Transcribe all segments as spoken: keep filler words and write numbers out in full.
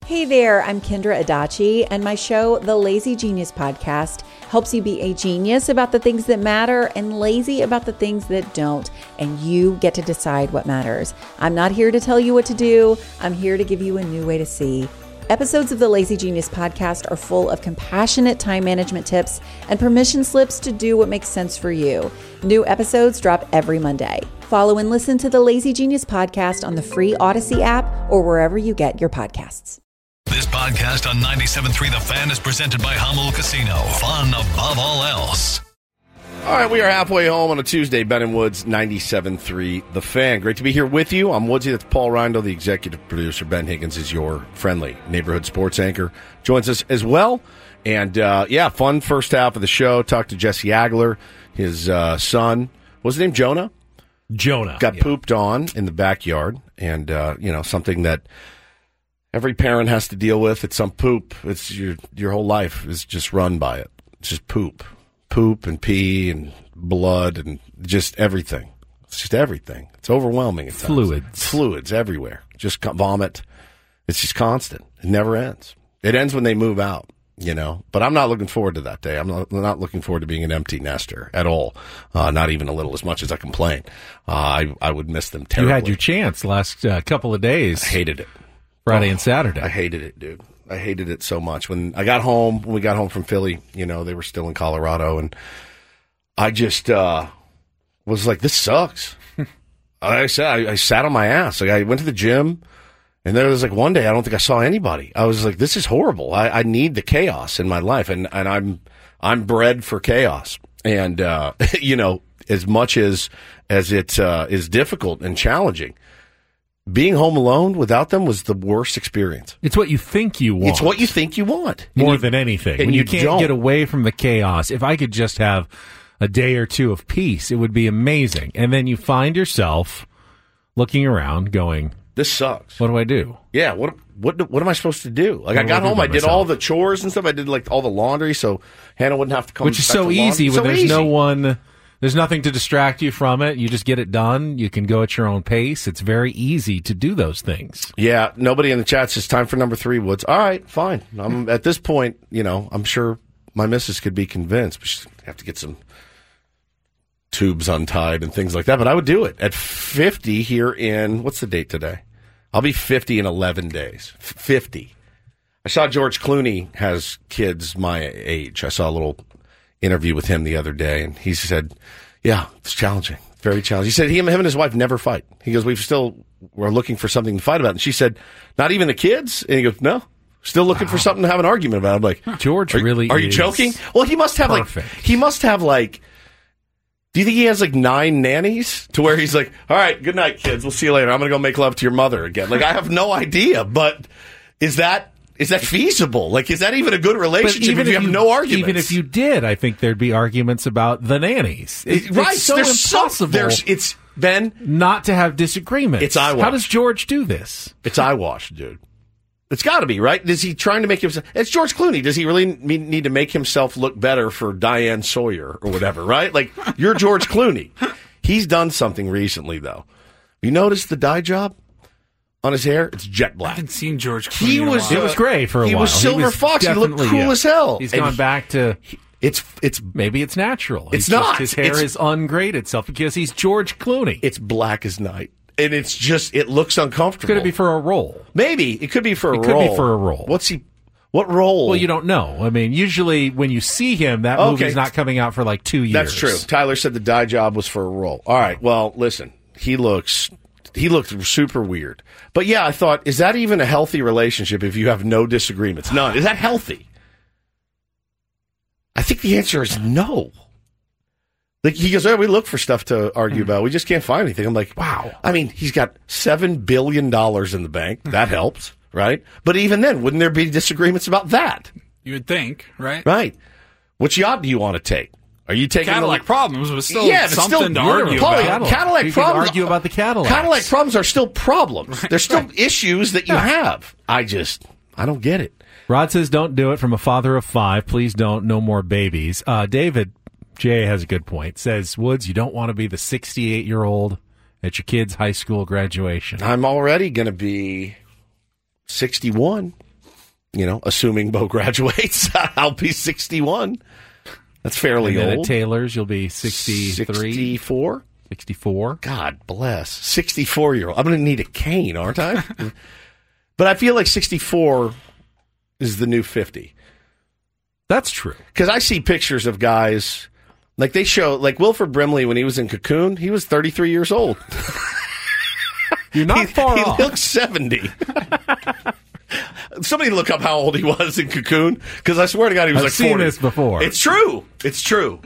Hey there, I'm Kendra Adachi, and my show, The Lazy Genius Podcast, helps you be a genius about the things that matter and lazy about the things that don't, and you get to decide what matters. I'm not here to tell you what to do. I'm here to give you a new way to see. Episodes of the Lazy Genius Podcast are full of compassionate time management tips and permission slips to do what makes sense for you. New episodes drop every Monday. Follow and listen to the Lazy Genius Podcast on the free Odyssey app or wherever you get your podcasts. This podcast on ninety-seven point three The Fan is presented by Hummel Casino. Fun above all else. All right, we are halfway home on a Tuesday. Ben and Woods, ninety-seven point three The Fan. Great to be here with you. I'm Woodsy. That's Paul Reindl, the executive producer. Ben Higgins is your friendly neighborhood sports anchor. Joins us as well. And, uh, yeah, fun first half of the show. Talked to Jesse Agler, his uh, son. What's his name, Jonah? Jonah. Got yeah. pooped on in the backyard. And, uh, you know, something that every parent has to deal with. It's some poop. It's your your whole life is just run by it. It's just poop. Poop and pee and blood and just everything. It's just everything. It's overwhelming at times. Fluids. Fluids everywhere. Just vomit. It's just constant. It never ends. It ends when they move out, you know. But I'm not looking forward to that day. I'm not, not looking forward to being an empty nester at all. Uh, not even a little, as much as I complain. Uh, I, I would miss them terribly. You had your chance last uh, couple of days. I hated it. Friday oh, and Saturday. I hated it, dude. I hated it so much. When I got home, when we got home from Philly, you know, they were still in Colorado, and I just uh, was like, this sucks. I said, I, I sat on my ass. Like, I went to the gym, and there was like one day I don't think I saw anybody. I was like, this is horrible. I, I need the chaos in my life, and, and I'm I'm bred for chaos. And uh, you know, as much as as it uh, is difficult and challenging, being home alone without them was the worst experience. It's what you think you want. It's what you think you want. More you, than anything. And when you, you can't don't. get away from the chaos. If I could just have a day or two of peace, it would be amazing. And then you find yourself looking around going, this sucks. What do I do? Yeah, what what what am I supposed to do? Like, What I do got I do home, by I did myself? all the chores and stuff. I did like all the laundry so Hannah wouldn't have to come Which is back so to easy laundry. when So there's easy. no one, there's nothing to distract you from it. You just get it done. You can go at your own pace. It's very easy to do those things. Yeah, nobody in the chat says time for number three, Woods. All right, fine. I'm at this point, you know, I'm sure my missus could be convinced, but she'd have to get some tubes untied and things like that. But I would do it at fifty here in, what's the date today? I'll be fifty in eleven days. fifty. I saw George Clooney has kids my age. I saw a little interview with him the other day, and he said, yeah, it's challenging. Very challenging. He said he, him and his wife never fight. He goes, we've still, we're looking for something to fight about. And she said, not even the kids? And he goes, no. Still looking wow. for something to have an argument about. I'm like, George are, really Are you is joking? Well, he must have perfect. like, he must have like, do you think he has like nine nannies to where he's like, all right, good night, kids. We'll see you later. I'm going to go make love to your mother again. Like, I have no idea, but is that, is that feasible? Like, is that even a good relationship if you have you, no arguments? Even if you did, I think there'd be arguments about the nannies. It, right. It's so there's impossible so, there's, it's, Ben, not to have disagreements. It's eyewash. How does George do this? It's eyewash, dude. It's got to be, right? Is he trying to make himself... It's George Clooney. Does he really need to make himself look better for Diane Sawyer or whatever, right? Like, you're George Clooney. He's done something recently, though. You notice the dye job on his hair? It's jet black. I haven't seen George Clooney He in a was, while. It was gray for a he while. Was Silver he was Fox. He looked cool yeah. as hell. He's And gone he, back to... It's it's Maybe it's natural. It's He's not. Just, his hair It's, is ungraded itself because he's George Clooney. It's black as night. And it's just, it looks uncomfortable. Could it be for a role? Maybe. It could be for a it role. It could be for a role. What's he... What role? Well, you don't know. I mean, usually when you see him, that okay. movie's not coming out for like two years. That's true. Tyler said the dye job was for a role. All right. Well, listen, he looks he looked super weird. But yeah, I thought, is that even a healthy relationship if you have no disagreements? None. Is that healthy? I think the answer is no. Like, he goes, oh, we look for stuff to argue about. We just can't find anything. I'm like, wow. I mean, he's got seven billion dollars in the bank. That helps, right? But even then, wouldn't there be disagreements about that? You would think, right? Right. Which yacht do you want to take? Are you taking Cadillac the, problems was still yeah, something still, to argue Paul, about. Cadillac, Cadillac you problems. Can argue about the Cadillacs. Cadillac problems are still problems. There's still right. issues that you Yeah. have. I just, I don't get it. Rod says, don't do it. From a father of five, please don't. No more babies. Uh, David J has a good point. Says, Woods, you don't want to be the sixty-eight-year-old at your kid's high school graduation. I'm already going to be sixty-one. you know, assuming Bo graduates, I'll be sixty-one. That's fairly and then old. At Taylor's, you'll be sixty-three. sixty-four? sixty-four. God bless. sixty-four-year-old. I'm going to need a cane, aren't I? But I feel like sixty-four is the new fifty. That's true. Because I see pictures of guys, like they show, like Wilford Brimley when he was in Cocoon, he was thirty-three years old. You're not he, far he off. He looks seventy. Somebody look up how old he was in Cocoon, because I swear to God he was I've like seen forty. this before. It's true. It's true.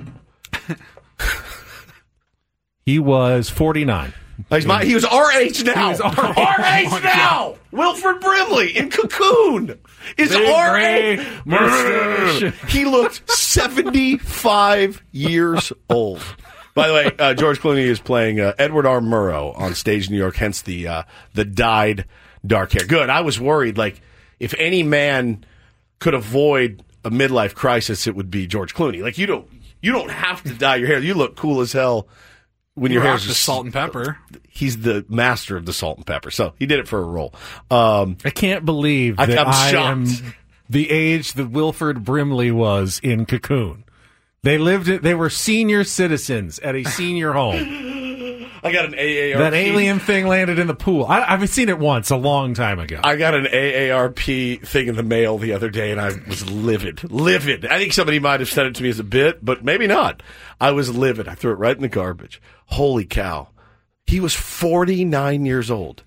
He was forty-nine. He's my, he was our age now. He was our age. Our age Oh my now. Wilford Brimley in Cocoon is Big our gray age. mustache. He looked seventy-five years old. By the way, uh, George Clooney is playing uh, Edward R. Murrow on stage in New York, hence the uh, the dyed dark hair. Good. I was worried, like, if any man could avoid a midlife crisis, it would be George Clooney. Like, you don't you don't have to dye your hair. You look cool as hell when your Rock hair's the just salt and pepper. He's the master of the salt and pepper, so he did it for a role. Um, I can't believe I- that I'm I shocked. am the age that Wilford Brimley was in Cocoon. They lived it. They were senior citizens at a senior home. I got an A A R P. That alien thing landed in the pool. I, I've seen it once a long time ago. I got an A A R P thing in the mail the other day, and I was livid. Livid. I think somebody might have sent it to me as a bit, but maybe not. I was livid. I threw it right in the garbage. Holy cow. He was forty-nine years old.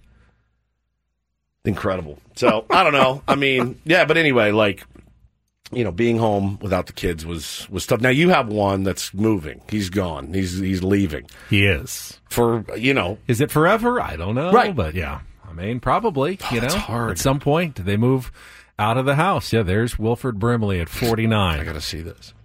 Incredible. So, I don't know. I mean, yeah, but anyway, like, you know, being home without the kids was, was tough. Now, you have one that's moving. He's gone. He's he's leaving. He is. For, you know. Is it forever? I don't know. Right. But yeah, I mean, probably. Oh, you know, that's hard. At some point, they move out of the house. Yeah, there's Wilford Brimley at forty-nine. I got to see this.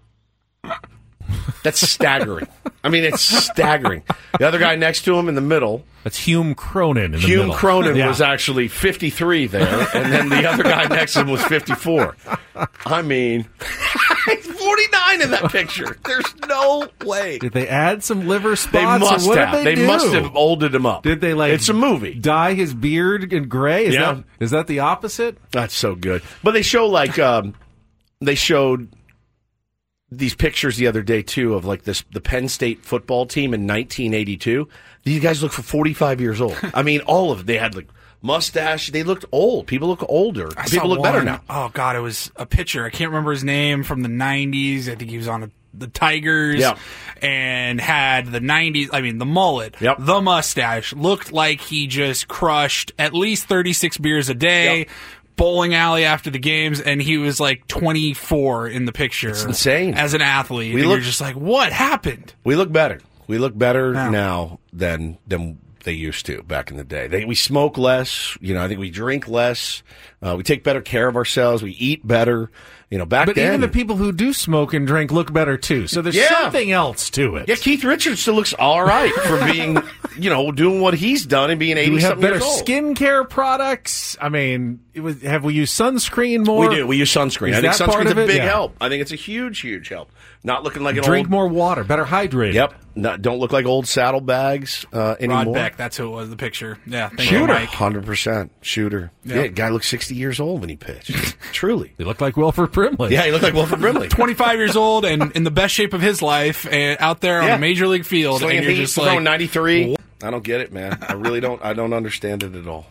That's staggering. I mean, it's staggering. The other guy next to him in the middle, That's Hume Cronin in the Hume middle. Cronin Yeah. was actually fifty-three there, and then the other guy next to him was fifty-four. I mean, he's forty-nine in that picture. There's no way. Did they add some liver spots? They must or what have. Did they They do? must have olded him up. Did they like? It's a movie. Dye his beard in gray? Is Yeah. that is that the opposite? That's so good. But they show like um, they showed these pictures the other day too of like this the Penn State football team in nineteen eighty-two. These guys look for forty-five years old. I mean, all of them. They had like mustache. They looked old. People look older. I People saw look better one- now. Oh God, it was a pitcher. I can't remember his name from the nineties. I think he was on a, the Tigers. Yeah. And had the nineties. I mean, the mullet, Yep. the mustache. Looked like he just crushed at least thirty-six beers a day. Yep. Bowling alley after the games, and he was like twenty-four in the picture. It's insane. As an athlete, We and look- you're just like, what happened? We look better. We look better Yeah. now than than they used to back in the day. They, we smoke less. You know, I think we drink less. Uh, we take better care of ourselves. We eat better. You know, back But then. even the people who do smoke and drink look better too. So there's Yeah. something else to it. yeah, Keith Richards still looks all right for being, you know, doing what he's done and being Do eighty we have something better years old. skincare products? I mean, it was, have we used sunscreen more? We do. We use sunscreen. Is I think that part sunscreen's of a it? big Yeah. help. I think it's a huge, huge help. Not looking like an Drink old. more water, better hydrated. Yep. Not, don't look like old saddlebags uh, anymore. Rod Beck, that's who it was. The picture. Yeah, thank you, Shooter. Mike. Hundred percent shooter. Yeah, guy looked sixty years old when he pitched. Truly. They look like Wilford Brimley. Yeah, he looked like Wilford Brimley. twenty-five years old and in the best shape of his life, and out there on Yeah. a major league field, Slinging and you're heat, just throwing like, ninety-three. I don't get it, man. I really don't. I don't understand it at all.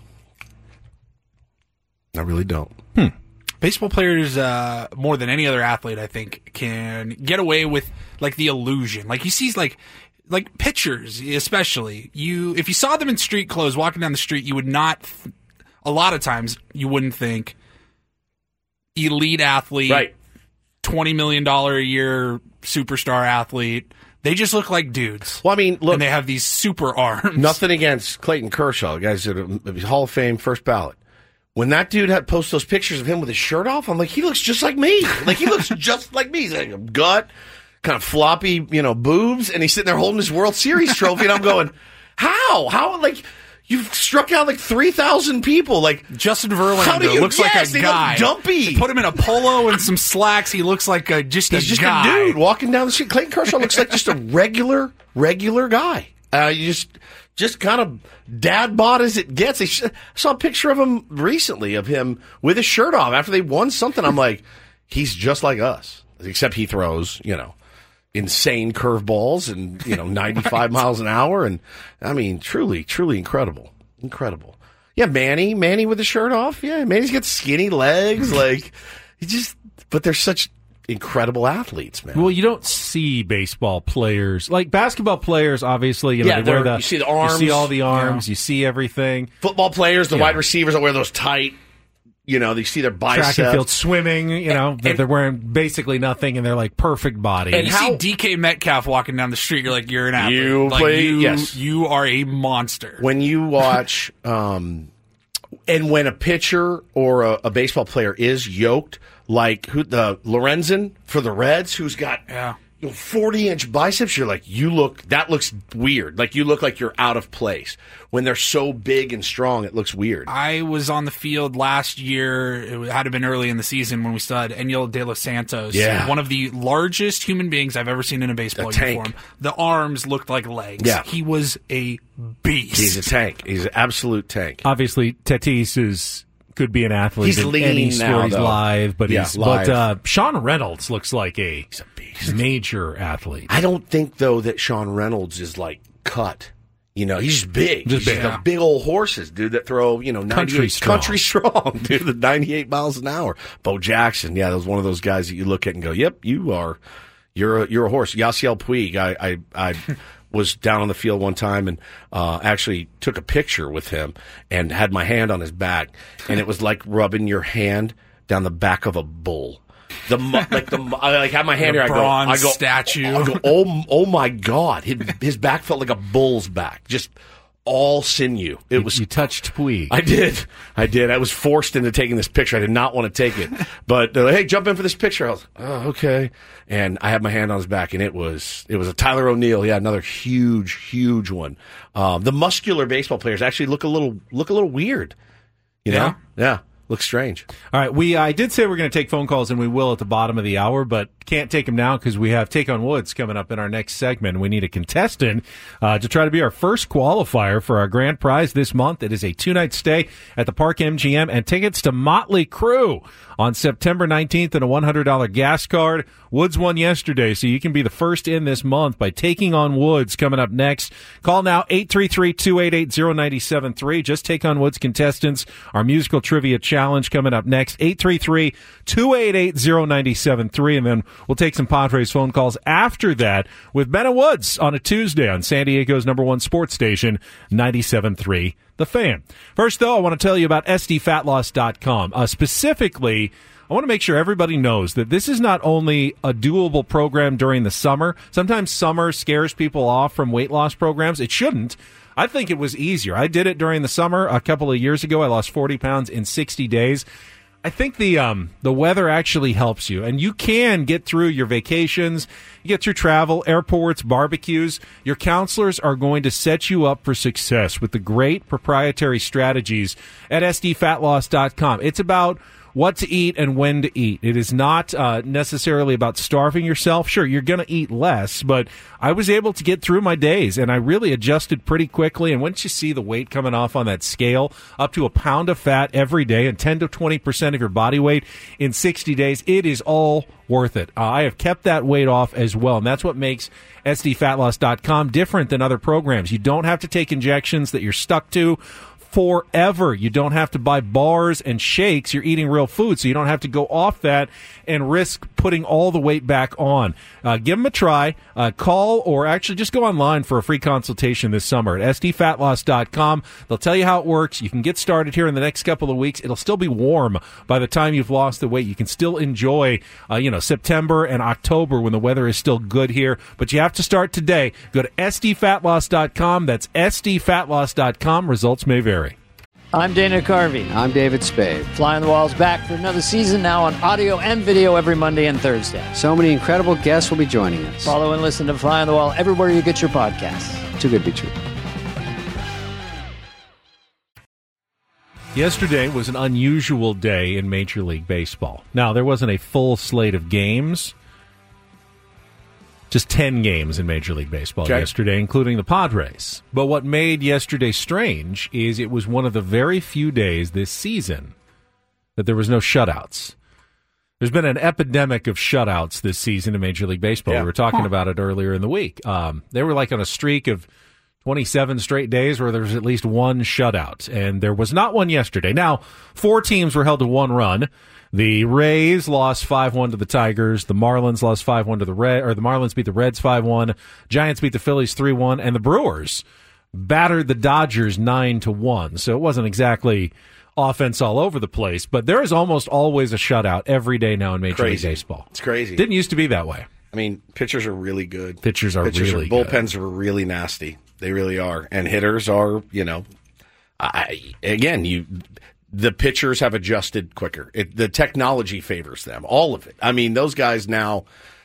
I really don't. baseball players, uh, more than any other athlete, I think, can get away with like the illusion. Like you see, like like pitchers, especially you. If you saw them in street clothes walking down the street, you would not. Th- a lot of times, you wouldn't think elite athlete, Right. twenty million dollar a year superstar athlete. They just look like dudes. Well, I mean, look, And they have these super arms. nothing against Clayton Kershaw, the guy's at a Hall of Fame first ballot. When that dude had post those pictures of him with his shirt off, I'm like, he looks just like me. Like he looks just like me. He's like a gut, kind of floppy, you know, boobs, and he's sitting there holding his World Series trophy, and I'm going, how? How? Like you've struck out like three thousand people. Like Justin How do Verlander you- looks yes, like they a look guy. dumpy. Put him in a polo and some slacks. He looks like a, just he's a just guy. a dude walking down the street. Clayton Kershaw looks like just a regular, regular guy. Uh, you just just kind of dad bod as it gets. I saw a picture of him recently of him with his shirt off after they won something. I'm like, he's just like us, except he throws, you know, insane curveballs and, you know, ninety-five miles an hour. And I mean, truly, truly incredible. Incredible. Yeah, Manny, Manny with the shirt off. Yeah, Manny's got skinny legs. Like, he just, but they're such incredible athletes, man. Well, you don't see baseball players like basketball players. Obviously, you know, yeah, they wear the, you see the arms, you see all the arms, yeah. you see everything. Football players, the yeah. wide receivers that wear those tight, you know, they see their biceps. Track and field swimming, you know, and, they're wearing basically nothing, and they're like perfect body. And And you how- see D K Metcalf walking down the street, you're like, you're an athlete. You like, play- you, yes. you are a monster. When you watch, um, and when a pitcher or a, a baseball player is yoked, like who the Lorenzen for the Reds, who's got Yeah. you know, forty inch biceps, you're like, you look, that looks weird. Like you look like you're out of place. When they're so big and strong, it looks weird. I was on the field last year. It had to have been early in the season when we still had Enyel De Los Santos. Yeah. One of the largest human beings I've ever seen in a baseball A tank. uniform. The arms looked like legs. Yeah. He was a beast. He's a tank. He's an absolute tank. Obviously, Tatis is could be an athlete. He's in lean any now, sport. He's though. live, but Yeah, he's live. but uh, Sean Reynolds looks like a, He's a beast. major athlete. I don't think though that Sean Reynolds is like cut. You know, he's just big. Just he's big. like a big old horses, dude, that throw, you know, Country strong. country strong, dude, the ninety-eight miles an hour. Bo Jackson, yeah, that was one of those guys that you look at and go, yep, you are, you're a, you're a horse. Yasiel Puig, I, I, I was down on the field one time and uh, actually took a picture with him and had my hand on his back, and it was like rubbing your hand down the back of a bull. The mu- like the mu- I like had my hand The here. I go, bronze I go, statue. I go, oh, oh my God! His, his back felt like a bull's back, just all sinew. It was. You touched Puig. I did. I did. I was forced into taking this picture. I did not want to take it, but they're like, hey, jump in for this picture. I was, oh, okay. And I had my hand on his back, and it was it was a Tyler O'Neill. Yeah, another huge, huge one. Um, the muscular baseball players actually look a little look a little weird. You know? Yeah. Yeah. Looks strange. All right, we I did say we're going to take phone calls, and we will at the bottom of the hour, but can't take them now because we have Take on Woods coming up in our next segment. We need a contestant uh, to try to be our first qualifier for our grand prize this month. It is a two-night stay at the Park M G M and tickets to Motley Crue on September nineteenth and a one hundred dollars gas card. Woods won yesterday, so you can be the first in this month by taking on Woods coming up next. Call now, eight three three, two eight eight, zero nine seven three. Just Take on Woods contestants. Our musical trivia challenge coming up next, eight three three, two eight eight, zero nine seven three. And then we'll take some Padres phone calls after that with Ben and Woods on a Tuesday on San Diego's number one sports station, ninety-seven point three The Fan. First, though, I want to tell you about S D fat loss dot com. Uh, specifically, I want to make sure everybody knows that this is not only a doable program during the summer. Sometimes summer scares people off from weight loss programs. It shouldn't. I think it was easier. I did it during the summer a couple of years ago. I lost forty pounds in sixty days. I think the um, the weather actually helps you, and you can get through your vacations, you get through travel, airports, barbecues. Your counselors are going to set you up for success with the great proprietary strategies at S D fat loss dot com. It's about what to eat and when to eat. It is not uh, necessarily about starving yourself. Sure, you're going to eat less, but I was able to get through my days, and I really adjusted pretty quickly. And once you see the weight coming off on that scale, up to a pound of fat every day and ten to twenty percent of your body weight in sixty days, it is all worth it. Uh, I have kept that weight off as well, and that's what makes S D fat loss dot com different than other programs. You don't have to take injections that you're stuck to forever. You don't have to buy bars and shakes. You're eating real food, so you don't have to go off that and risk putting all the weight back on. Uh, give them a try. Uh, call or actually just go online for a free consultation this summer at S D fat loss dot com. They'll tell you how it works. You can get started here in the next couple of weeks. It'll still be warm by the time you've lost the weight. You can still enjoy, uh, you know, September and October when the weather is still good here, but you have to start today. Go to S D fat loss dot com. That's S D fat loss dot com. Results may vary. I'm Dana Carvey. I'm David Spade. Fly on the Wall's back for another season, now on audio and video every Monday and Thursday. So many incredible guests will be joining us. Follow and listen to Fly on the Wall everywhere you get your podcasts. Too good to be true. Yesterday was an unusual day in Major League Baseball. Now, there wasn't a full slate of games, Just ten games in Major League Baseball Okay. yesterday, including the Padres. But what made yesterday strange is it was one of the very few days this season that there was no shutouts. There's been an epidemic of shutouts this season in Major League Baseball. Yeah. We were talking about it earlier in the week. Um, they were like on a streak of twenty-seven straight days where there was at least one shutout, and there was not one yesterday. Now, four teams were held to one run. The Rays lost five one to the Tigers. The Marlins lost five one to the Red, or the Marlins beat the Reds five one. Giants beat the Phillies three one, and the Brewers battered the Dodgers nine to one. So it wasn't exactly offense all over the place, but there is almost always a shutout every day now in Major Crazy. League Baseball. It's crazy. Didn't used to be that way. I mean, pitchers are really good. Pitchers are pitchers really are, good. Bullpens are really nasty. They really are. And hitters are, you know, I, again, you the pitchers have adjusted quicker. It, the technology favors them, all of it. I mean, those guys now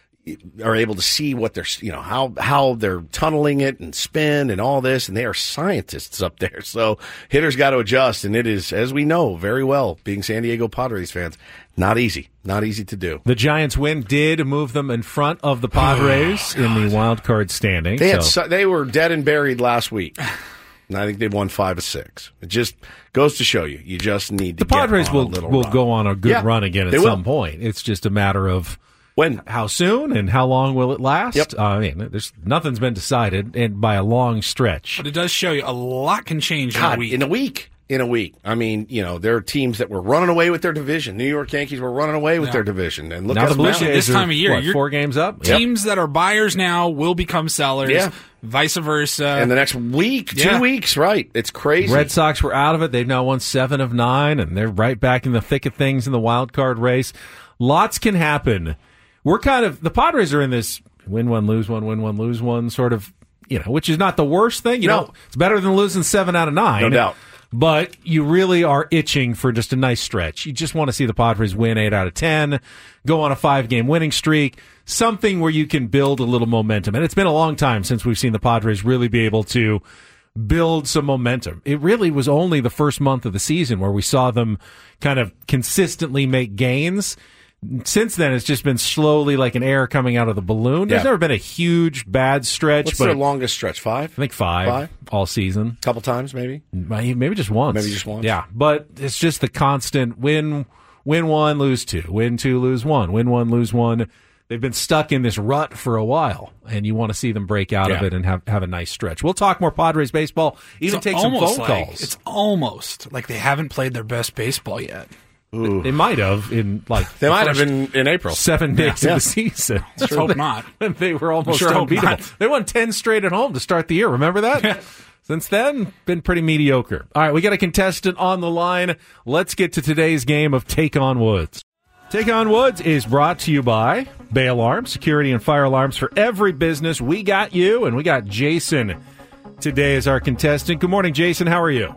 are able to see what they're, you know, how how they're tunneling it and spin and all this, and they are scientists up there. So hitters got to adjust, and it is, as we know very well, being San Diego Padres fans, not easy, not easy to do. The Giants' win did move them in front of the Padres Oh, in the wild card standing. They had so. so, they were dead and buried last week, and I think they won five of six. It just goes to show you, you just need to. The Padres get on will a little will run. go on a good Yeah, run again at they will. some point. It's just a matter of when, how soon and how long will it last. Yep. Uh, I mean, there's nothing's been decided, and by a long stretch. But it does show you a lot can change God, in a week. in a week. In a week. I mean, you know, there are teams that were running away with their division. New York Yankees were running away with Yeah. their division. And look Now at the them Blue now. Jays This are, time of year, what, you're- four games up. Teams that are buyers now will become sellers. Yeah. Vice versa. And the next week, two Yeah. weeks, right? It's crazy. Red Sox were out of it. They've now won seven of nine, and they're right back in the thick of things in the wild card race. Lots can happen. We're kind of, the Padres are in this win one, lose one, win one, lose one sort of, you know, which is not the worst thing. You No. know, it's better than losing seven out of nine. No doubt. But you really are itching for just a nice stretch. You just want to see the Padres win eight out of ten, go on a five-game winning streak, something where you can build a little momentum. And it's been a long time since we've seen the Padres really be able to build some momentum. It really was only the first month of the season where we saw them kind of consistently make gains. Since then, it's just been slowly like an air coming out of the balloon. There's Yeah. never been a huge bad stretch, What's but their I longest stretch? Five? think five, Five? all season. couple times, maybe? Maybe just once. Maybe just once. Yeah, but it's just the constant win, win one, lose two, win two, lose one, win one, lose one. They've been stuck in this rut for a while, and you want to see them break out of Yeah. it and have, have a nice stretch. We'll talk more Padres baseball, even It's take some almost phone like- calls. It's almost like they haven't played their best baseball yet. They might have in like They the might have first in, in April. seven days Yeah. of the season. Let's hope not. They were almost sure hope unbeatable. not. They won ten straight at home to start the year. Remember that? Yeah. Since then, been pretty mediocre. All right, we got a contestant on the line. Let's get to today's game of Take on Woods. Take on Woods is brought to you by Bay Alarm, security and fire alarms for every business. We got you, and we got Jason today as our contestant. Good morning, Jason. How are you?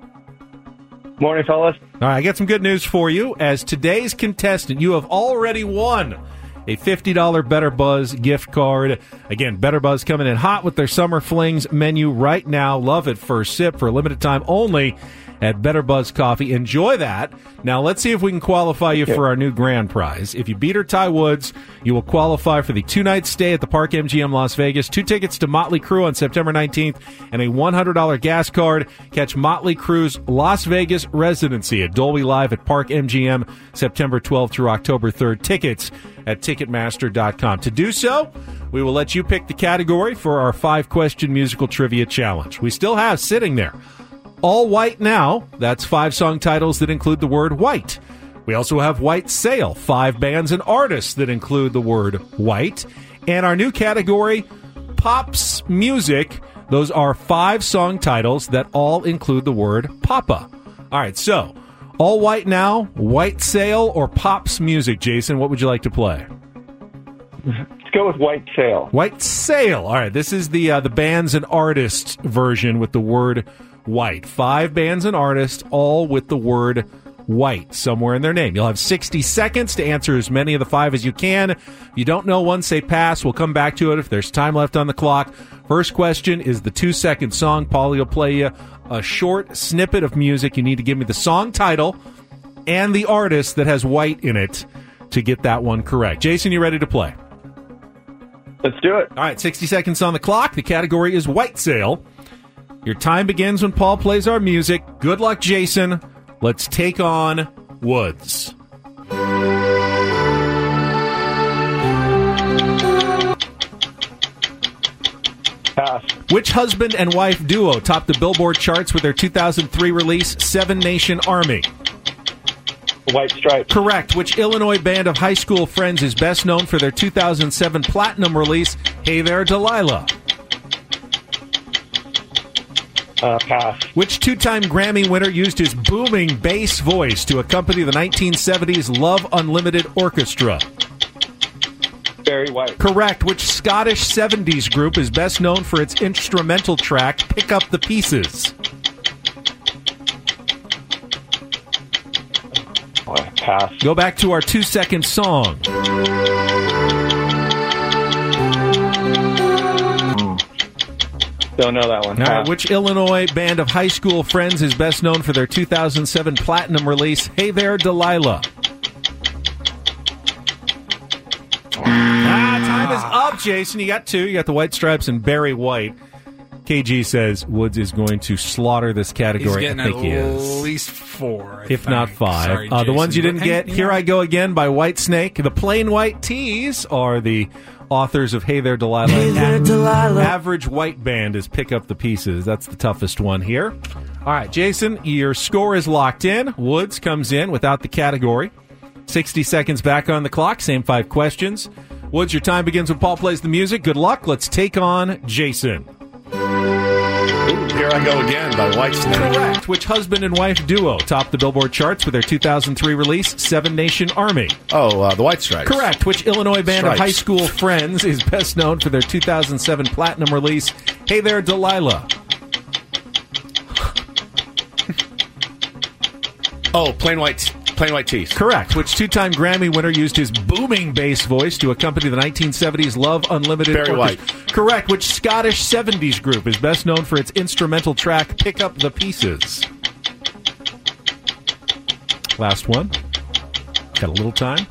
Morning, fellas. All right, I got some good news for you. As today's contestant, you have already won a fifty dollars Better Buzz gift card. Again, Better Buzz coming in hot with their Summer Flings menu right now. Love it first sip for a limited time only at Better Buzz Coffee. Enjoy that. Now, let's see if we can qualify you for our new grand prize. If you beat or tie Woods, you will qualify for the two-night stay at the Park M G M Las Vegas, two tickets to Motley Crue on September nineteenth, and a one hundred dollars gas card. Catch Motley Crue's Las Vegas residency at Dolby Live at Park M G M September twelfth through October third. Tickets at Ticketmaster dot com. To do so, we will let you pick the category for our five-question musical trivia challenge. We still have sitting there All White Now. That's five song titles that include the word white. We also have White Sail, five bands and artists that include the word white. And our new category, Pops Music. Those are five song titles that all include the word Papa. All right, so All White Now, White Sail, or Pops Music. Jason, what would you like to play? Let's go with White Sail. White Sail. All right, this is the uh, the bands and artists version with the word white. Five bands and artists, all with the word white somewhere in their name. You'll have sixty seconds to answer as many of the five as you can. If you don't know one, say pass. We'll come back to it if there's time left on the clock. First question is the two-second song. Paulie will play you a short snippet of music. You need to give me the song title and the artist that has white in it to get that one correct. Jason, you ready to play? Let's do it. All right, sixty seconds on the clock. The category is White Sale. Your time begins when Paul plays our music. Good luck, Jason. Let's take on Woods. Pass. Which husband and wife duo topped the Billboard charts with their two thousand three release, Seven Nation Army? White Stripes. Correct. Which Illinois band of high school friends is best known for their two thousand seven platinum release, Hey There, Delilah? Uh, pass. Which two-time Grammy winner used his booming bass voice to accompany the nineteen seventies Love Unlimited Orchestra? Barry White. Correct. Which Scottish seventies group is best known for its instrumental track, Pick Up the Pieces? Uh, pass. Go back to our two-second song. Don't know that one. All right, Pass. which Illinois band of high school friends is best known for their two thousand seven platinum release, Hey There, Delilah? Ah, time is up, Jason. You got two. You got the White Stripes and Barry White. K G says Woods is going to slaughter this He's category. getting I think at he is. least four, I If think. not five. Sorry, uh, the Jason, ones you but didn't hey, get, you Here know. I Go Again by White Snake. The Plain White Tees are the authors of Hey There, Delilah. Hey There, Delilah. Average White Band is Pick Up the Pieces. That's the toughest one here. All right, Jason, your score is locked in. Woods comes in without the category. sixty seconds back on the clock. Same five questions. Woods, your time begins when Paul plays the music. Good luck. Let's take on Jason. Ooh, Here I Go Again by Whitesnake. Correct. Which husband and wife duo topped the Billboard charts with their two thousand three release, Seven Nation Army? Oh, uh, the White Stripes. Correct. Which Illinois band of Stripes. high school friends is best known for their two thousand seven platinum release, Hey There, Delilah? Oh, Plain White, Plain White Tees. Correct. Which two-time Grammy winner used his booming bass voice to accompany the nineteen seventies Love Unlimited Barry Orchestra? White. Correct. Which Scottish seventies group is best known for its instrumental track, Pick Up the Pieces? Last one. Got a little time.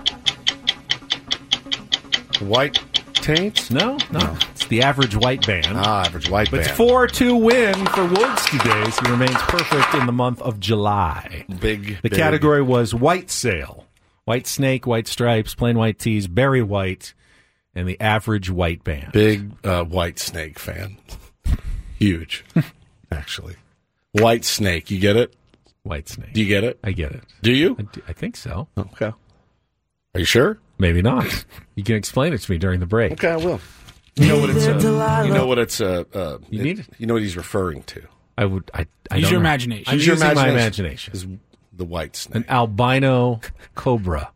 White Taints? No, no. It's the Average White Band. Ah, Average White But Band. it's four two win for Woods today, so he remains perfect in the month of July. Big. The big. category was White Sale. White Snake, White Stripes, Plain White Tees, Barry White, and the Average White Band. Big uh, White Snake fan. Huge, actually. White Snake, you get it? White Snake. Do you get it? I get it. Do you? I, do- I think so. Okay. Are you sure? Maybe not. You can explain it to me during the break. Okay, I will. You know what it's. Uh, you know what it's. Uh, uh, You it- need it? You know what he's referring to. I would. I. I Use don't your know. imagination. I'm Use your using my imagination. imagination. Is the White Snake. An albino cobra.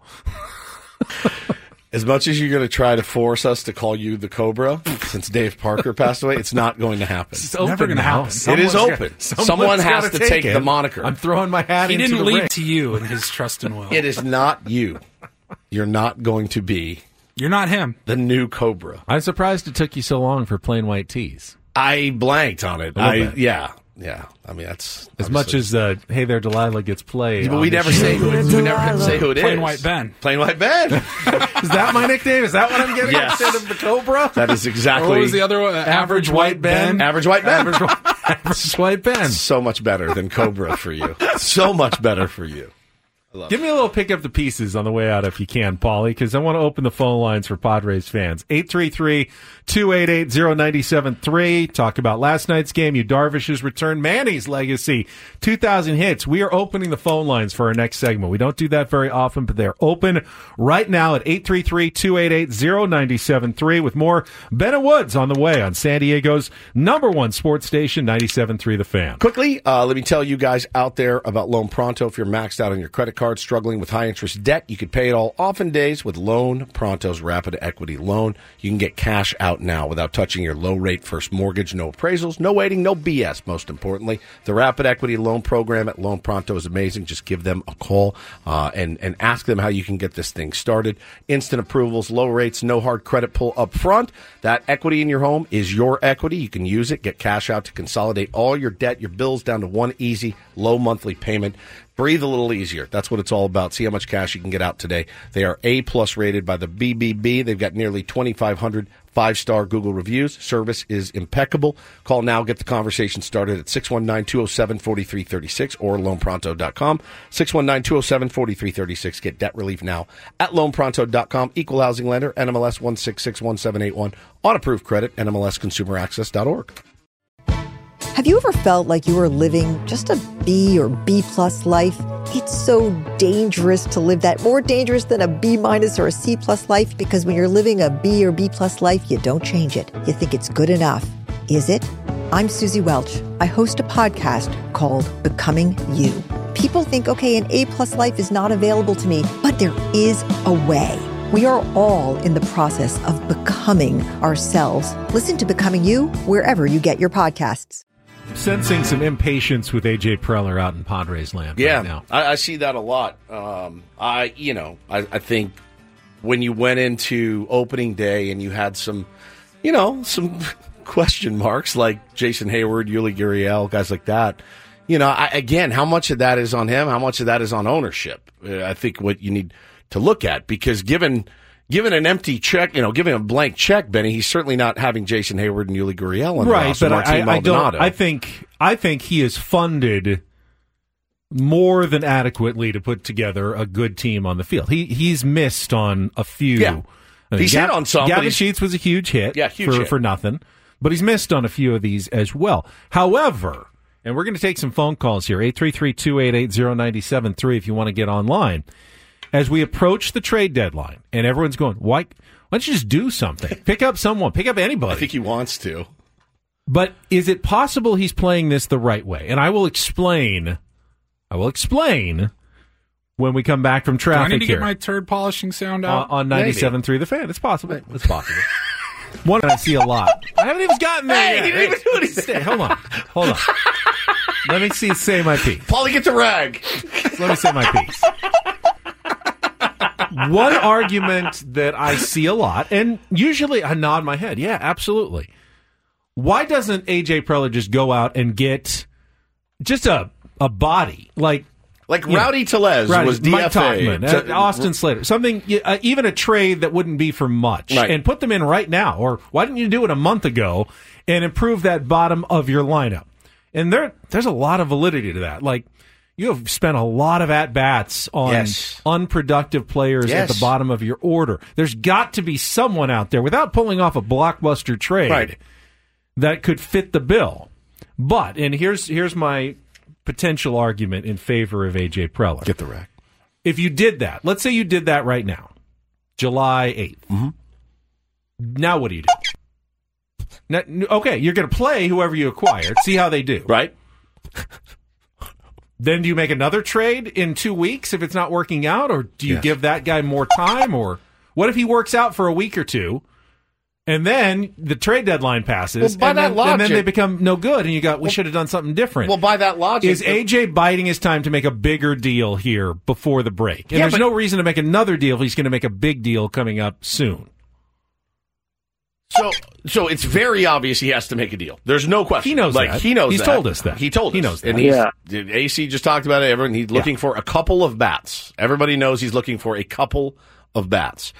As much as you're going to try to force us to call you the Cobra, since Dave Parker passed away, it's not going to happen. It's never open gonna now. happen. It is Someone's open. got- Someone someone's has gotta to take it. the moniker. I'm throwing my hat He into didn't the leave ring. to you in his trust and will. It is not you. You're not going to be You're not him. the new Cobra. I'm surprised it took you so long for Plain White Tees. I blanked on it. A little I bit. yeah yeah. I mean that's As much obviously- as uh, Hey There, Delilah gets played. Yeah, but on we the never show. say who it, we never say who it is. Plain White Ben. Plain White Ben. Is that my nickname? Is that what I'm getting Yes. instead of the Cobra? That is exactly. What was the other one? Uh, Average White Ben. Average White Ben. Average, average White Ben. So much better than Cobra for you. So much better for you. Give me a little pick up the pieces on the way out if you can, Paulie, because I want to open the phone lines for Padres fans. eight three three, two eight eight, zero nine seven three. Talk about last night's game, Yu Darvish's return, Manny's legacy, two thousand hits. We are opening the phone lines for our next segment. We don't do that very often, but they're open right now at eight three three, two eight eight, zero nine seven three with more Ben and Woods on the way on San Diego's number one sports station, ninety-seven point three The Fan. Quickly, uh, let me tell you guys out there about Loan Pronto. If you're maxed out on your credit card, struggling with high interest debt, you could pay it all off in days with Loan Pronto's Rapid Equity Loan. You can get cash out now without touching your low rate first mortgage, no appraisals, no waiting, no B S, most importantly. The Rapid Equity Loan program at Loan Pronto is amazing. Just give them a call uh, and, and ask them how you can get this thing started. Instant approvals, low rates, no hard credit pull up front. That equity in your home is your equity. You can use it, get cash out to consolidate all your debt, your bills down to one easy, low monthly payment. breathe a little easier. That's what it's all about. See how much cash you can get out today. They are A-plus rated by the B B B. They've got nearly twenty-five hundred five-star Google reviews. Service is impeccable. Call now. Get the conversation started at six one nine, two oh seven, four three three six or loan pronto dot com. six one nine, two oh seven, four three three six. Get debt relief now at loan pronto dot com. Equal housing lender, N M L S one six six one seven eight one. On approved credit, N M L S consumer access dot org. Have you ever felt like you were living just a B or B plus life? It's so dangerous to live that, more dangerous than a B minus or a C plus life, because when you're living a B or B plus life, you don't change it. You think it's good enough. Is it? I'm Susie Welch. I host a podcast called Becoming You. People think, okay, an A plus life is not available to me, but there is a way. We are all in the process of becoming ourselves. Listen to Becoming You wherever you get your podcasts. Sensing some impatience with A J Preller out in Padres land yeah, right now. I, I see that a lot. Um, I, you know, I, I think when you went into opening day and you had some, you know, some question marks like Jason Hayward, Yuli Gurriel, guys like that. You know, I, again, how much of that is on him? How much of that is on ownership? Uh, I think what you need to look at, because given given an empty check, you know, giving a blank check, Benny, he's certainly not having Jason Hayward and Yuli Gurriel on the right, roster. But I, I don't. I think I think he is funded more than adequately to put together a good team on the field. He he's missed on a few. Yeah. I mean, he's Gav, hit on some. Gavin Sheets was a huge hit. Yeah, huge for, hit. for nothing. But he's missed on a few of these as well. However, and we're going to take some phone calls here, eight three three, two eight eight, zero nine seven three if you want to get online. As we approach the trade deadline, and everyone's going, why, why don't you just do something? Pick up someone. Pick up anybody. I think he wants to. But is it possible he's playing this the right way? And I will explain. I will explain when we come back from traffic. Do I need to here. get my turd polishing sound out? Uh, on ninety-seven point three The Fan. It's possible. It's possible. One that I see a lot. I haven't even gotten there Hey, yet. he didn't even do anything. Stay, hold on. Hold on. Let me see. Say my piece. Paulie, get the rag. Let me say my piece. One argument that I see a lot, and usually I nod my head, yeah, absolutely. Why doesn't A J Preller just go out and get just a a body like like Rowdy Tellez Rowdy, was D F A, Mike Tauchman, to, uh, Austin Slater, something uh, even a trade that wouldn't be for much, right. and put them in right now? Or why didn't you do it a month ago and improve that bottom of your lineup? And there there's a lot of validity to that. Like, you have spent a lot of at-bats on yes. unproductive players yes. at the bottom of your order. There's got to be someone out there, without pulling off a blockbuster trade, right. that could fit the bill. But, and here's here's my potential argument in favor of A J Preller. Get the rack. If you did that, let's say you did that right now, July eighth. Mm-hmm. Now what do you do? Now, okay, you're going to play whoever you acquired, see how they do. Right. Then do you make another trade in two weeks if it's not working out, or do you yes. give that guy more time? Or what if he works out for a week or two, and then the trade deadline passes, well, by and, that then, logic, and then they become no good, and you got, we well, should have done something different. Well, by that logic, is A J biding his time to make a bigger deal here before the break? And yeah, there's but, no reason to make another deal if he's going to make a big deal coming up soon. So, so it's very obvious he has to make a deal. There's no question. He knows like, that. He knows He's that. told us that. He told he us. knows that. And he's, yeah. A C just talked about it. Everyone, he's looking yeah. for a couple of bats. Everybody knows he's looking for a couple of bats.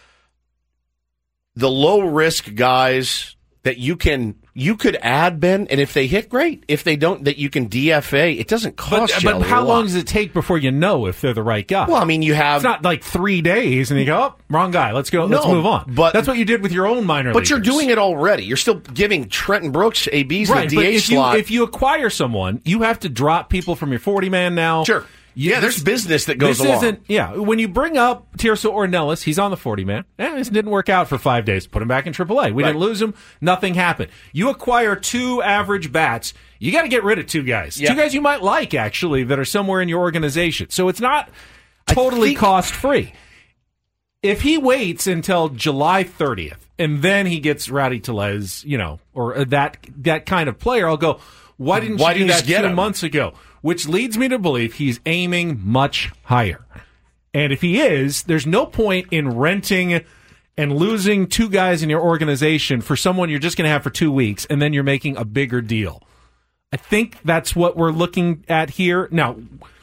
The low-risk guys that you can you could add, Ben, and if they hit, great. If they don't, that you can D F A. It doesn't cost but, you But a how lot. long does it take before you know if they're the right guy? Well, I mean, you have... It's not like three days, and you go, oh, wrong guy. Let's go. No, let's move on. But that's what you did with your own minor But leaguers. you're doing it already. You're still giving Trenton Brooks A Bs right, the but D H if slot. You, if you acquire someone, you have to drop people from your forty-man now. Sure. You, yeah, this, there's business that goes this along. Isn't, yeah, when you bring up Tirso Ornelas, he's on the forty-man. Eh, this didn't work out for five days. Put him back in triple A. We right. didn't lose him. Nothing happened. You acquire two average bats. You got to get rid of two guys. Yeah. Two guys you might like, actually, that are somewhere in your organization. So it's not totally think... cost-free. If he waits until July thirtieth and then he gets Rowdy Tellez, you know, or that that kind of player, I'll go, why didn't why you do didn't that you two him? months ago? Which leads me to believe he's aiming much higher. And if he is, there's no point in renting and losing two guys in your organization for someone you're just going to have for two weeks, and then you're making a bigger deal. I think that's what we're looking at here. Now,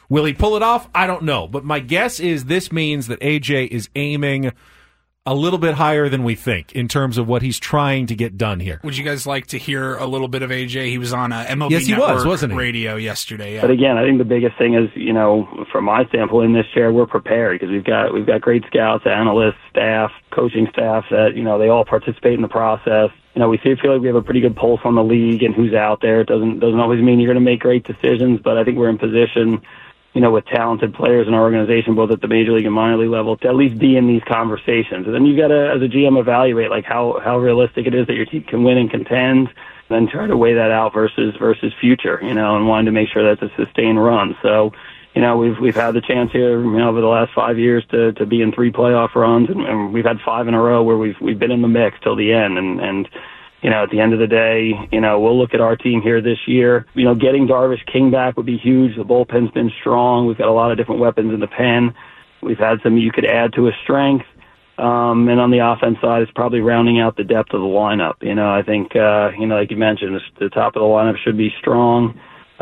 Will he pull it off? I don't know. But my guess is this means that A J is aiming a little bit higher than we think in terms of what he's trying to get done here. Would you guys like to hear a little bit of A J? He was on a M L B yes, he Network was, wasn't he? radio yesterday. Yeah. But again, I think the biggest thing is, you know, from my standpoint in this chair, we're prepared because we've got we've got great scouts, analysts, staff, coaching staff that, you know, they all participate in the process. You know, we feel like we have a pretty good pulse on the league and who's out there. It doesn't doesn't always mean you're going to make great decisions, but I think we're in position, you know, with talented players in our organization, both at the major league and minor league level, to at least be in these conversations. And then you got to, as a G M, evaluate like how how realistic it is that your team can win and contend, and then try to weigh that out versus versus future, you know, and wanting to make sure that's a sustained run. So, you know, we've we've had the chance here, you know, over the last five years to to be in three playoff runs, and, and we've had five in a row where we've we've been in the mix till the end, and and. You know, at the end of the day, you know, we'll look at our team here this year. You know, getting Darvish King back would be huge. The bullpen's been strong. We've got a lot of different weapons in the pen. We've had some you could add to his strength. Um, and on the offense side, it's probably rounding out the depth of the lineup. You know, I think, uh, you know, like you mentioned, the top of the lineup should be strong.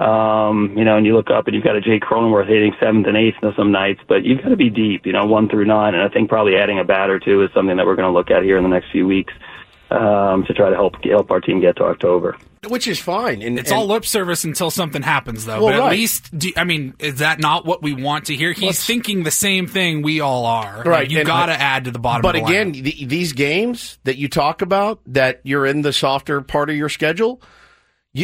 Um, you know, and you look up and you've got a Jake Cronenworth hitting seventh and eighth on some nights, but you've got to be deep, you know, one through nine. And I think probably adding a bat or two is something that we're going to look at here in the next few weeks. Um, to try to help help our team get to October, which is fine. And it's and, all lip service until something happens, though. Well, but at right. least, do, I mean, is that not what we want to hear? He's Let's, thinking the same thing we all are. Right, you got to add to the bottom. But of the again, the, these games that you talk about, that you're in the softer part of your schedule, you.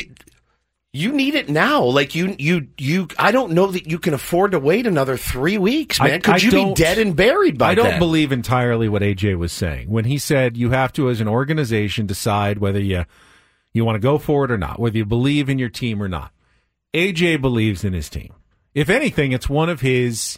You need it now. Like you, you, you. I don't know that you can afford to wait another three weeks, man. I, Could I you be dead and buried by I don't then? believe entirely what A J was saying when he said you have to, as an organization, decide whether you you want to go for it or not, whether you believe in your team or not. A J believes in his team. If anything, it's one of his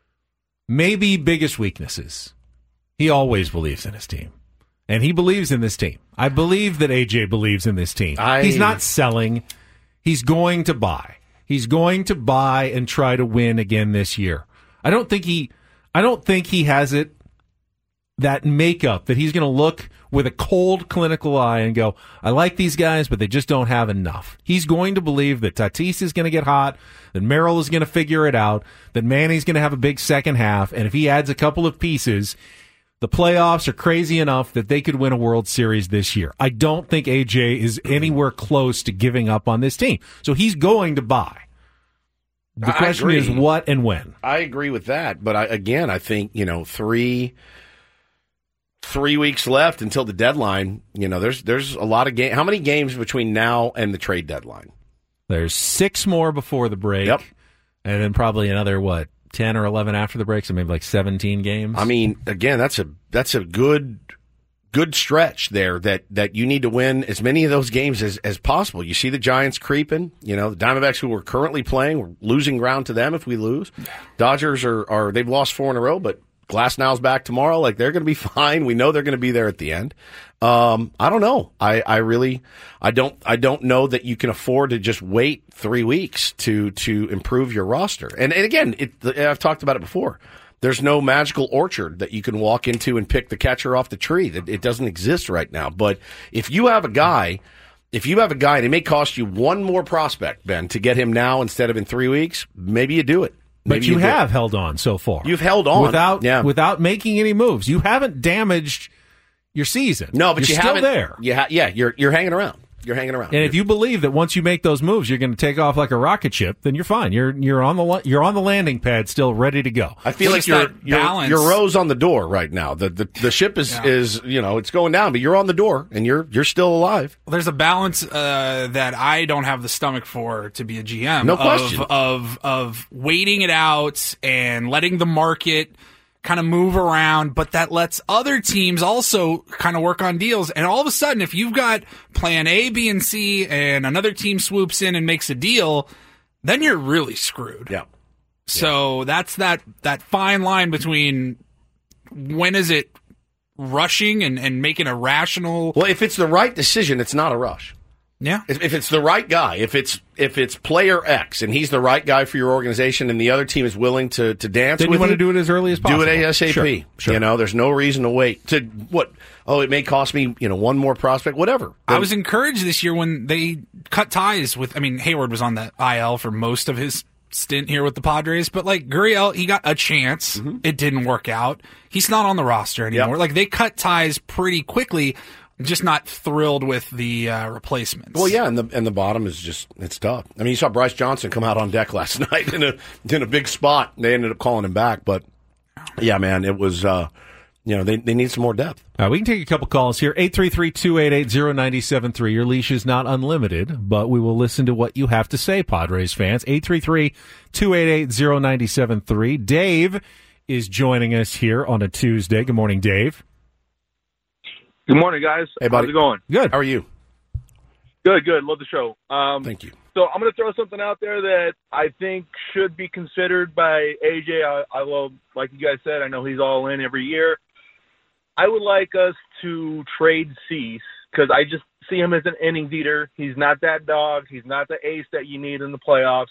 maybe biggest weaknesses. He always believes in his team, and he believes in this team. I believe that A J believes in this team. I... He's not selling. He's going to buy. He's going to buy and try to win again this year. I don't think he I don't think he has it that makeup that he's going to look with a cold clinical eye and go, I like these guys, but they just don't have enough. He's going to believe that Tatis is going to get hot, that Merrill is going to figure it out, that Manny's going to have a big second half, and if he adds a couple of pieces, the playoffs are crazy enough that they could win a World Series this year. I don't think A J is anywhere close to giving up on this team. So he's going to buy. The I question agree. is what and when. I agree with that. But I, again, I think, you know, three three weeks left until the deadline. You know, there's there's a lot of games. How many games between now and the trade deadline? There's six more before the break. Yep. And then probably another, what, ten or eleven after the break, so maybe like seventeen games. I mean, again, that's a that's a good good stretch there that, that you need to win as many of those games as, as possible. You see the Giants creeping, you know, the Diamondbacks who we're currently playing, we're losing ground to them if we lose. Dodgers are, are they've lost four in a row, but Glasnow's back tomorrow. Like, they're going to be fine. We know they're going to be there at the end. Um, I don't know. I, I really, I don't, I don't know that you can afford to just wait three weeks to, to improve your roster. And, and again, it, I've talked about it before. There's no magical orchard that you can walk into and pick the catcher off the tree. That it doesn't exist right now. But if you have a guy, if you have a guy, and it may cost you one more prospect, Ben, to get him now instead of in three weeks, maybe you do it. But Maybe you, you have held on so far. You've held on without yeah. without making any moves. You haven't damaged your season. No, but you're you still haven't, there. You ha- yeah, you're you're hanging around. You're hanging around. And if you believe that once you make those moves, you're going to take off like a rocket ship, then you're fine. You're you're on the you're on the landing pad, still ready to go. I feel What like is you're that you're, balance? you're Rose on the door right now. The the, the ship is, Yeah. is you know it's going down, but you're on the door and you're you're still alive. There's a balance uh, that I don't have the stomach for to be a G M. No of, question. Of of waiting it out and letting the market kind of move around, but that lets other teams also kind of work on deals. And all of a sudden, if you've got plan A, B, and C, and another team swoops in and makes a deal, then you're really screwed. Yeah. So yeah. that's that that fine line between when is it rushing and, and making a rational. Well, if it's the right decision, it's not a rush. Yeah. If, if it's the right guy, if it's if it's player X and he's the right guy for your organization, and the other team is willing to, to dance Then with you want to do it as early as possible. Do it ASAP. Sure, sure. You know, there's no reason to wait. To what? Oh, it may cost me, you know, one more prospect, whatever. I was encouraged this year when they cut ties with. I mean, Hayward was on the I L for most of his stint here with the Padres, but like Gurriel, he got a chance. Mm-hmm. It didn't work out. He's not on the roster anymore. Yep. Like they cut ties pretty quickly. Just not thrilled with the uh, replacements. Well, yeah, and the and the bottom is just it's tough. I mean, you saw Bryce Johnson come out on deck last night in a in a big spot. They ended up calling him back, but yeah, man, it was. Uh, You know, they they need some more depth. Uh, we can take a couple calls here. eight three three, two eight eight, zero nine seven three. Your leash is not unlimited, but we will listen to what you have to say, Padres fans. eight three three, two eight eight, zero nine seven three. Dave is joining us here on a Tuesday. Good morning, Dave. Good morning, guys. Hey, buddy. How's it going? Good. How are you? Good, good. Love the show. Um, Thank you. So I'm going to throw something out there that I think should be considered by A J. I, I will, like you guys said, I know he's all in every year. I would like us to trade Cease because I just see him as an innings eater. He's not that dog. He's not the ace that you need in the playoffs.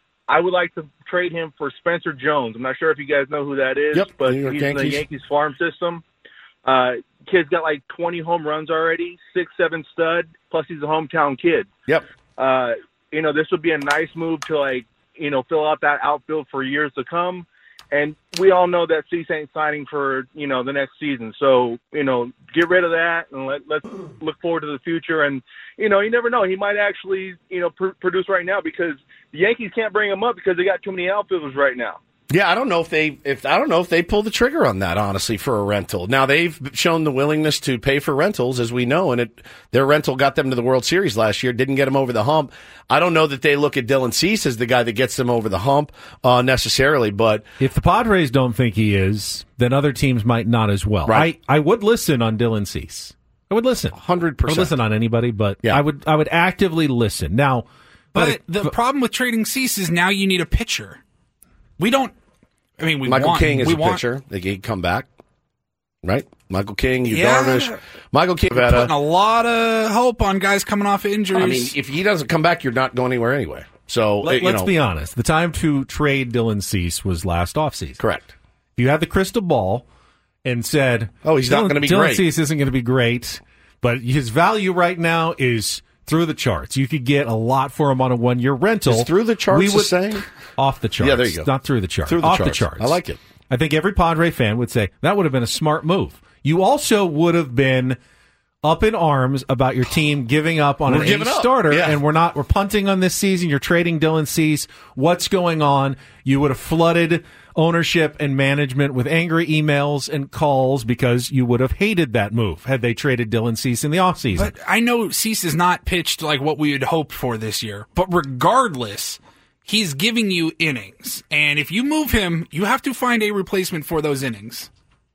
I would like to trade him for Spencer Jones. I'm not sure if you guys know who that is, yep, but New York he's Yankees. in the Yankees farm system. Uh, kid's got like twenty home runs already, six, seven stud, plus he's a hometown kid. Yep. Uh, you know, this would be a nice move to, like, you know, fill out that outfield for years to come. And we all know that Cease ain't signing for, you know, the next season. So, you know, get rid of that and let, let's look forward to the future. And, you know, you never know. He might actually, you know, pr- produce right now because the Yankees can't bring him up because they got too many outfielders right now. Yeah, I don't know if they if I don't know if they pull the trigger on that, honestly, for a rental. Now they've shown the willingness to pay for rentals, as we know, and it their rental got them to the World Series last year, didn't get them over the hump. I don't know that they look at Dylan Cease as the guy that gets them over the hump uh, necessarily, but if the Padres don't think he is, then other teams might not as well. Right. I, I would listen on Dylan Cease. I would listen. one hundred percent. I would listen on anybody, but yeah. I would I would actively listen. Now, but the but, problem with trading Cease is now you need a pitcher. We don't I mean, we Michael want, King is we a want, pitcher. They can come back, right? Michael King, Yu yeah, Darvish, Michael King. We're putting a lot of hope on guys coming off of injuries. I mean, if he doesn't come back, you're not going anywhere anyway. So Let, you let's know. be honest. The time to trade Dylan Cease was last offseason. Correct. If you had the crystal ball and said, "Oh, he's Dylan, not going to be Dylan great. Cease isn't going to be great, but his value right now is." Through the charts. You could get a lot for him on a one-year rental. Is through the charts we would, the same? Off the charts. Yeah, there you go. Not through the charts. Through the off charts. the charts. I like it. I think every Padre fan would say that would have been a smart move. You also would have been up in arms about your team giving up on we're an ace up. starter, yeah. and we're not. We're punting on this season. You're trading Dylan Cease. What's going on? You would have flooded ownership and management with angry emails and calls because you would have hated that move had they traded Dylan Cease in the offseason. But I know Cease is not pitched like what we had hoped for this year. But regardless, he's giving you innings. And if you move him, you have to find a replacement for those innings.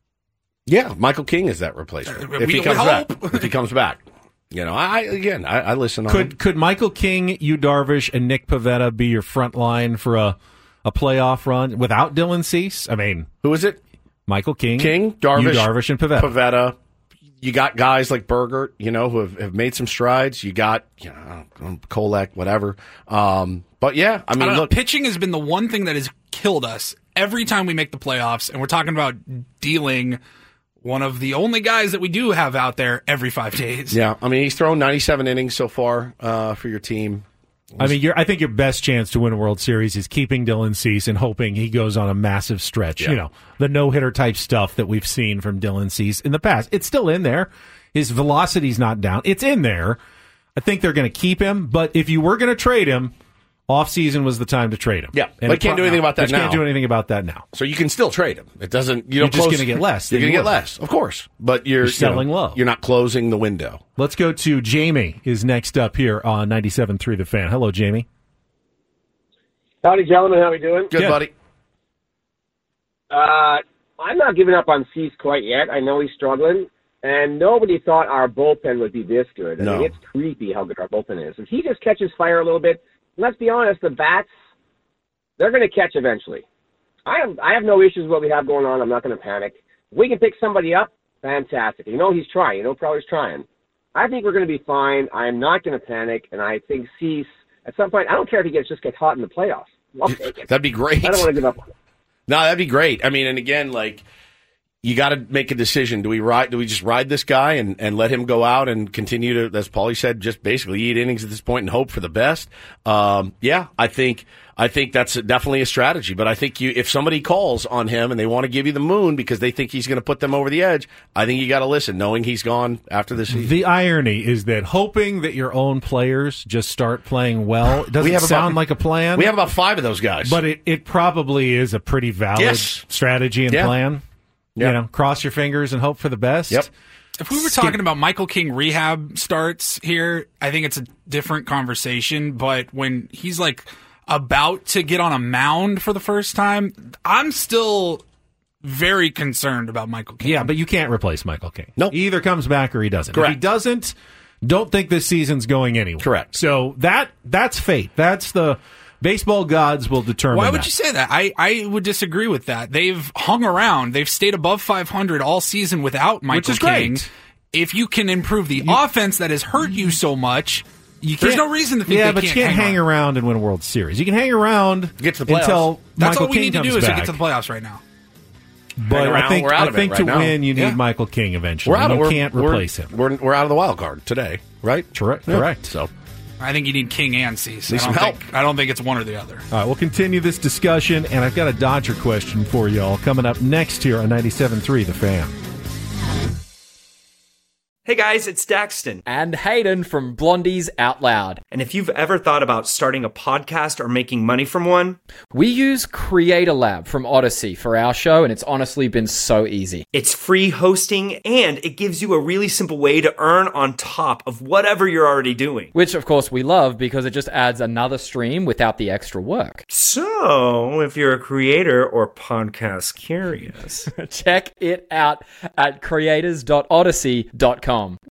Yeah, Michael King is that replacement. Uh, if we, he comes we back. hope. If he comes back. You know, I again, I, I listen on Could him. could Michael King, Yu Darvish, and Nick Pivetta be your front line for a, a playoff run without Dylan Cease? I mean, who is it? Michael King, King, Darvish, Yu Darvish, and Pivetta. Pivetta. You got guys like Bergert, you know, who have, have made some strides. You got, you know, Kolek, whatever. Um, but yeah, I mean, I look, know, pitching has been the one thing that has killed us every time we make the playoffs, and we're talking about dealing one of the only guys that we do have out there every five days. Yeah, I mean, he's thrown ninety-seven innings so far uh, for your team. I mean, you're, I think your best chance to win a World Series is keeping Dylan Cease and hoping he goes on a massive stretch. Yeah. You know, the no-hitter type stuff that we've seen from Dylan Cease in the past. It's still in there. His velocity's not down. It's in there. I think they're going to keep him, but if you were going to trade him, off-season was the time to trade him. Yeah, and but can't do anything about that but you now. can't do anything about that now. So you can still trade him. It doesn't. You You're don't just close- going to get less. You're than going to you get were. less, of course. But you're, You're selling you know, low. You're not closing the window. Let's go to Jamie is next up here on ninety-seven point three The Fan. Hello, Jamie. Howdy, gentlemen. How we doing? Good, Good. buddy. Uh, I'm not giving up on Cease quite yet. I know he's struggling, and nobody thought our bullpen would be this good. I No. mean, it's creepy how good our bullpen is. If he just catches fire a little bit, let's be honest, the bats, they're going to catch eventually. I have, I have no issues with what we have going on. I'm not going to panic. If we can pick somebody up, fantastic. You know he's trying. You know Preller's trying. I think we're going to be fine. I am not going to panic, and I think Cease, at some point, I don't care if he gets just gets hot in the playoffs. I'll take it. That'd be great. I don't want to give up on it. No, that'd be great. I mean, and again, like, you got to make a decision. Do we ride? Do we just ride this guy and, and let him go out and continue to, as Paulie said, just basically eat innings at this point and hope for the best? Um, yeah, I think I think that's definitely a strategy. But I think you, if somebody calls on him and they want to give you the moon because they think he's going to put them over the edge, I think you got to listen, knowing he's gone after the season. The irony is that hoping that your own players just start playing well doesn't we have sound about, like a plan. We have about five of those guys, but it, it probably is a pretty valid yes. strategy and yeah. plan. Yep. You know, cross your fingers and hope for the best. Yep. If we were talking about Michael King rehab starts here, I think it's a different conversation. But when he's like about to get on a mound for the first time, I'm still very concerned about Michael King. Yeah, but you can't replace Michael King. No, nope. He either comes back or he doesn't. Correct. If he doesn't, don't think this season's going anywhere. Correct. So that that's fate. That's the baseball gods will determine. Why would that. you say that? I, I would disagree with that. They've hung around. They've stayed above five hundred all season without Michael Which is King. Great. If you can improve the you, offense that has hurt you so much, you there's no reason to think yeah, they but can't you can't hang, hang around and win a World Series. You can hang around get to the playoffs. until That's Michael what we King need to comes do is back. to get to the playoffs right now. But around, I think we're out I of think it to right win, now. you need yeah. Michael King eventually. We're out of, you we're, can't replace we're, him. We're, we're out of the wild card today, right? Correct. Yeah. Correct. So. I think you need King and Cease. Need I don't some help. Think, I don't think it's one or the other. All right, we'll continue this discussion, and I've got a Dodger question for y'all coming up next here on ninety-seven point three The Fan. Hey guys, it's Daxton. And Hayden from Blondies Out Loud. And if you've ever thought about starting a podcast or making money from one, we use Creator Lab from Odyssey for our show, and it's honestly been so easy. It's free hosting, and it gives you a really simple way to earn on top of whatever you're already doing. Which, of course, we love because it just adds another stream without the extra work. So, if you're a creator or podcast curious, check it out at creators dot odyssey dot com.